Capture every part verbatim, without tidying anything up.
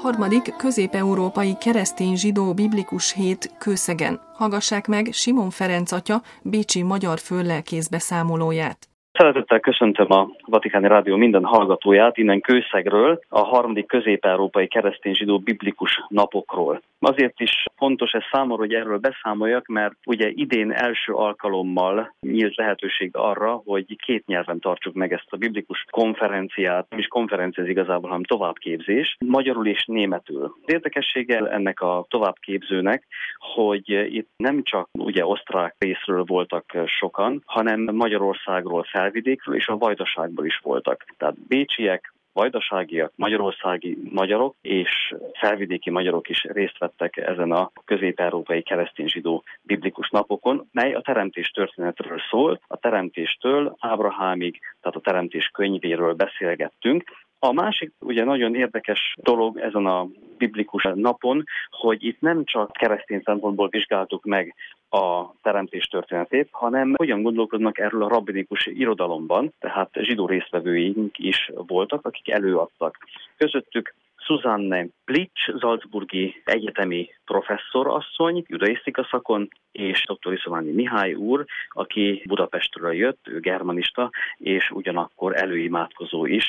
Harmadik közép-európai keresztény-zsidó biblikus hét Kőszegen. Hallgassák meg Simon Ferenc atya bécsi magyar föllelkész beszámolóját. Szeretettel köszöntöm a Vatikáni Rádió minden hallgatóját innen Kőszegről, a harmadik közép-európai keresztény-zsidó biblikus napokról. Azért is fontos ez számomra, hogy erről beszámoljak, mert ugye idén első alkalommal nyílt lehetőség arra, hogy két nyelven tartsuk meg ezt a biblikus konferenciát, nem is konferencia ez igazából, hanem továbbképzés, magyarul és németül. Az érdekessége ennek a továbbképzőnek, hogy itt nem csak ugye osztrák részről voltak sokan, hanem Magyarországról, Felvidékről és a Vajdaságból is voltak. Tehát bécsiek, vajdaságiak, magyarországi magyarok és felvidéki magyarok is részt vettek ezen a közép-európai keresztény-zsidó biblikus napokon, mely a teremtés történetről szól, a teremtéstől Ábrahámig, tehát a teremtés könyvéről beszélgettünk. A másik ugye nagyon érdekes dolog ezen a biblikus napon, hogy itt nem csak keresztény szempontból vizsgáltuk meg a teremtés történetét, hanem hogyan gondolkodnak erről a rabbinikus irodalomban, tehát zsidó résztvevőink is voltak, akik előadtak. Közöttük Susanne Plitsch, salzburgi egyetemi professzorasszony, judaisztika szakon, és dr. Iszolányi Mihály úr, aki Budapestről jött, ő germanista, és ugyanakkor előimádkozó is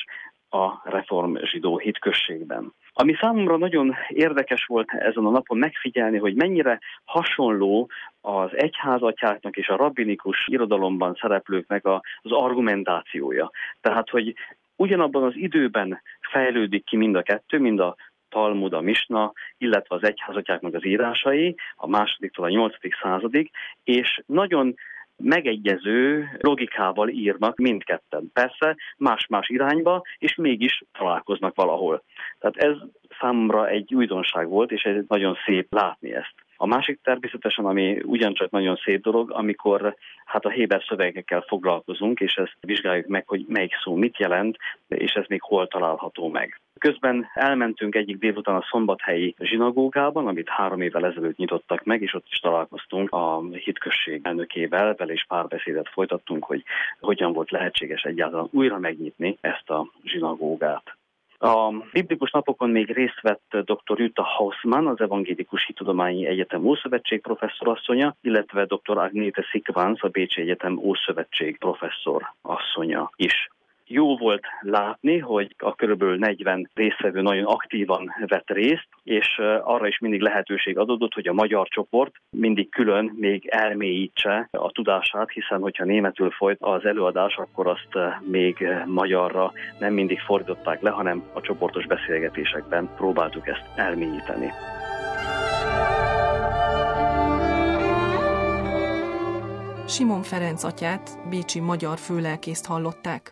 a reform zsidó hitközségben. Ami számomra nagyon érdekes volt ezen a napon megfigyelni, hogy mennyire hasonló az egyházatyáknak és a rabbinikus irodalomban szereplőknek az argumentációja. Tehát, hogy ugyanabban az időben fejlődik ki mind a kettő, mind a Talmud, a Misna, illetve az egyházatyáknak az írásai, a másodiktól a nyolcadik századig, és nagyon megegyező logikával írnak mindketten. Persze más-más irányba, és mégis találkoznak valahol. Tehát ez számomra egy újdonság volt, és ez nagyon szép látni ezt. A másik természetesen, ami ugyancsak nagyon szép dolog, amikor hát a héber szövegekkel foglalkozunk, és ezt vizsgáljuk meg, hogy melyik szó mit jelent, és ez még hol található meg. Közben elmentünk egyik délután a szombathelyi zsinagógában, amit három évvel ezelőtt nyitottak meg, és ott is találkoztunk a hitközség elnökével, vele is párbeszédet folytattunk, hogy hogyan volt lehetséges egyáltalán újra megnyitni ezt a zsinagógát. A biblikus napokon még részt vett dr. Jutta Hausmann, az Evangélikus Hittudományi Egyetem Ószövetség professzorasszonya, illetve dr. Agnete Sikvánc, a Bécsi Egyetem Ószövetség professzorasszonya is. Jó volt látni, hogy a körülbelül negyven résztvevő nagyon aktívan vett részt, és arra is mindig lehetőség adódott, hogy a magyar csoport mindig külön még elmélyítse a tudását, hiszen hogyha németül folyt az előadás, akkor azt még magyarra nem mindig fordították le, hanem a csoportos beszélgetésekben próbáltuk ezt elmélyíteni. Simon Ferenc atyát, bécsi magyar főlelkészt hallották.